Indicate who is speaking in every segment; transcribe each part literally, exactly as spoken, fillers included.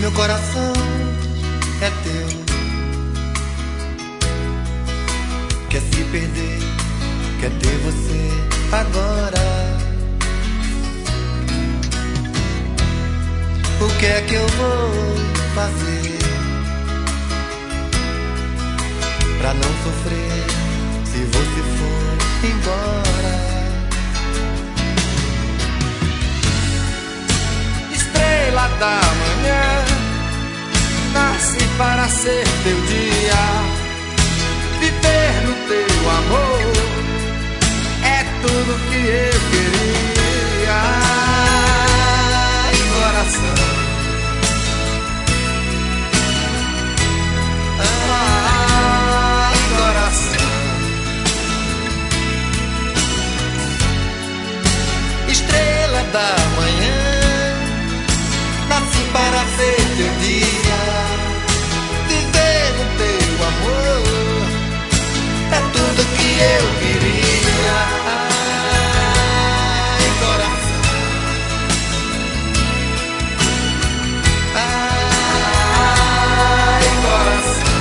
Speaker 1: Meu coração é teu, quer se perder, quer ter você agora. O que é que eu vou fazer pra não sofrer se você for embora?
Speaker 2: Estrela da manhã, nasci para ser teu dia. Viver no teu amor é tudo que eu queria. Ai, coração, ai, coração.
Speaker 1: Estrela da manhã, nasci para ser teu dia. Viver no teu amor é tudo que eu queria. Ai, coração, ai, coração.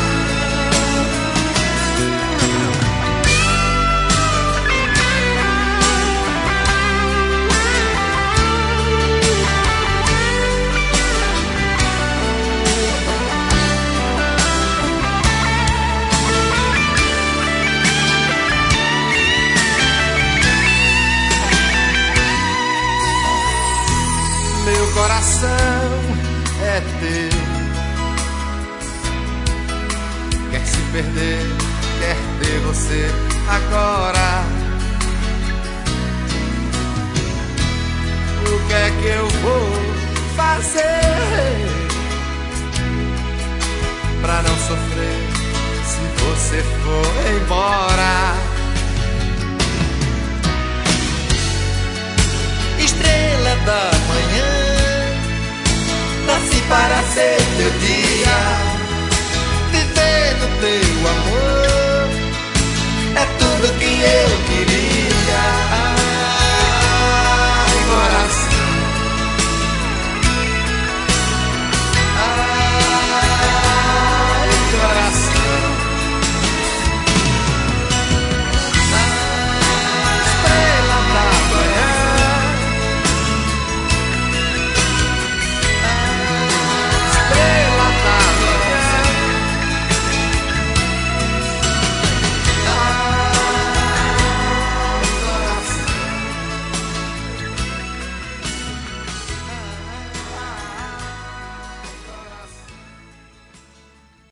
Speaker 2: Meu coração é teu, quer se perder, quer ter você agora. O que é que eu vou fazer pra não sofrer se você for embora?
Speaker 1: Estrela da manhã, nasci para ser teu dia. Viver no teu amor é tudo que eu queria.